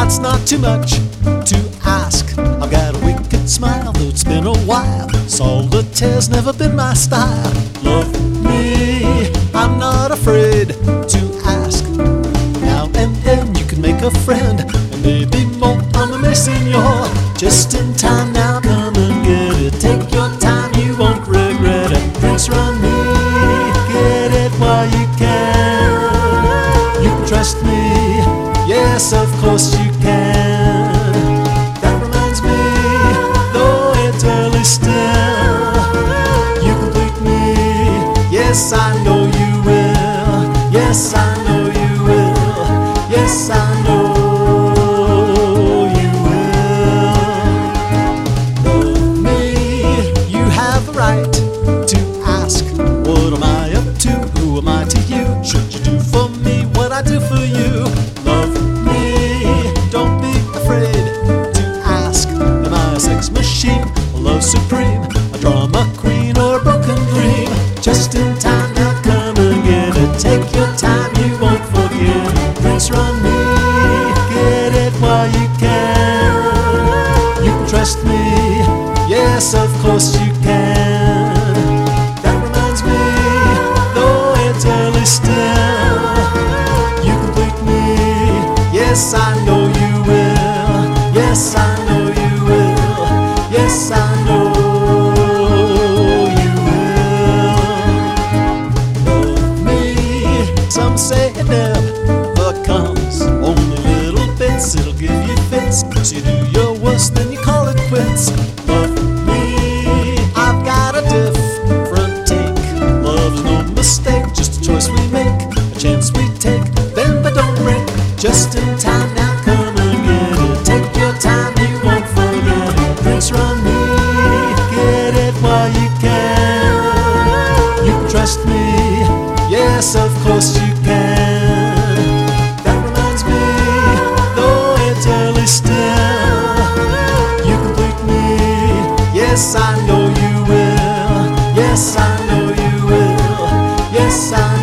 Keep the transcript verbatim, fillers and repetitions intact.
That's not too much to ask. I've got a wicked smile, though it's been a while. Solitaire's never been my style. Love me, I'm not afraid to ask. Now and then you can make a friend, and maybe more. I'm a messenger, just in time. Now come and get it. Take your time, you won't regret it. Prince, run me, get it while you can. You can trust me, yes, of course you can. That reminds me, though it's early still, you complete me, yes, I know you will. Yes, I know you will. Yes, I know you will. Know me, you have the right to ask, what am I up to? Who am I to you? Should you do for me what I do for you? Love me, don't be afraid to ask. Am I a sex machine, a love supreme, a drama queen, or a broken dream? Just in time, now come and get it. Take your time, you won't forget. Prince, run me, get it while you can. You can trust me, yes, of course you can. That reminds me, though it's early still, you complete me, yes, I know you will. Yes, I know you will. Yes, I know you will. Know me, some say it never comes. Only little bits, it'll give you fits. So you do your worst, then you call it quits. Love me, I've got a different take. Love's no mistake, just a choice we make, a chance we take, bend but don't break. Just in time, now come and get it. Take your time, you won't forget it. Prince, run me, get it while you can. You can trust me, yes, of course you can. That reminds me, though it's early still, you complete me, yes, I know you will. Yes, I know you will. Yes, I